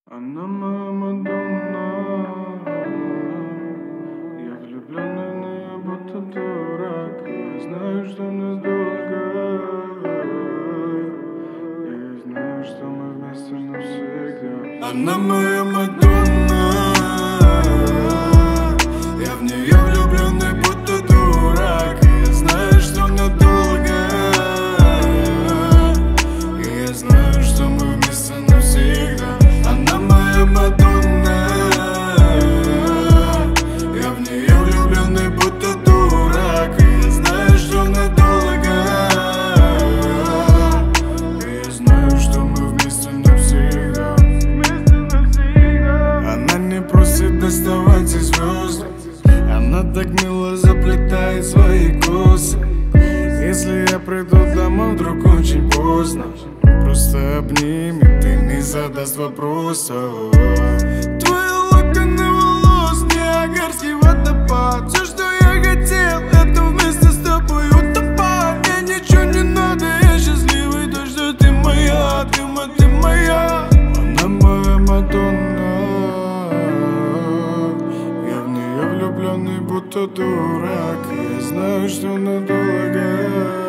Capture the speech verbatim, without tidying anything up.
Она моя Мадонна. Я влюблённый, но я будто дурак. Я знаю, что нас долго. И я знаю, что мы вместе навсегда. Она моя Мадонна. Я в неё влюблённый, будто дурак. И я знаю, что надолго. И я знаю, что мы вместе навсегда. Она моя Мадонна. Я в неё влюблённый, будто дурак. И я знаю, что надолго. И я знаю, что мы вместе навсегда. Она не просит доставать из звезд. Она так мило заплетает свои косы. Если я приду домой вдруг очень поздно, просто обними, ты не задаст вопросов. Твои локоны волос, Ниагарский водопад. Все, что я хотел, это вместе с тобой утопать. Мне ничего не надо, я счастливый, то, что ты моя, ты моя, ты моя. Она моя Мадонна. Я в неё влюблённый, будто дурак. Я знаю, что надолго.